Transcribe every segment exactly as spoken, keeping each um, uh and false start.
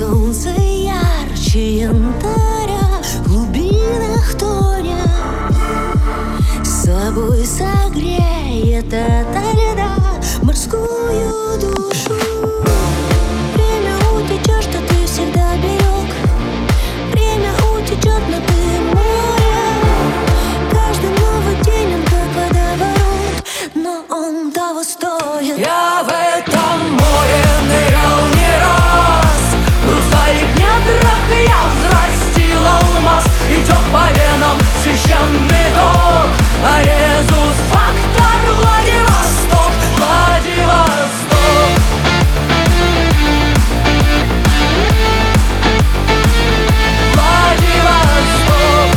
Солнце ярче янтаря, в глубинах тоня, с собой согреет ото льда морскую душу. Время утечет, что ты всегда берег, время утечет, но ты море. Каждый новый день он как водоворот, но он того стоит. Я в этом море нырял не раз, в своих недрах я взрастил алмаз. Идет по венам священный ток, а Резус фактор Владивосток, Владивосток. Владивосток.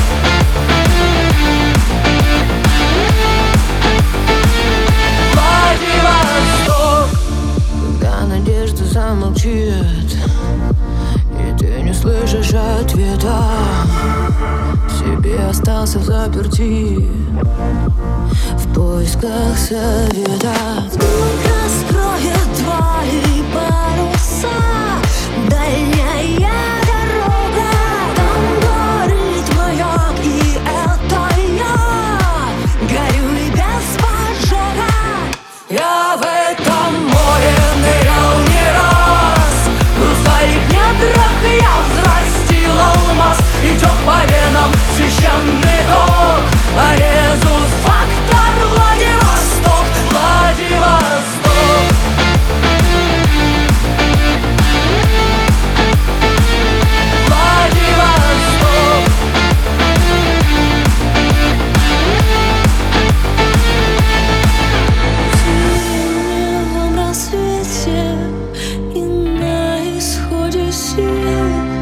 Владивосток. Когда надежда замолчит и ты не слышишь ответа, в себе остался заперти в поисках совета. Вдруг раскроет твои паруса дальняя дорога, там горит маяк, и это я горю и без поджога. Я в этом море нырял не раз, в своих недрах я взрастил алмаз. Идет по венам священный ток, а Резус фактор Владивосток, Владивосток. Владивосток. В рассвете и на исходе сил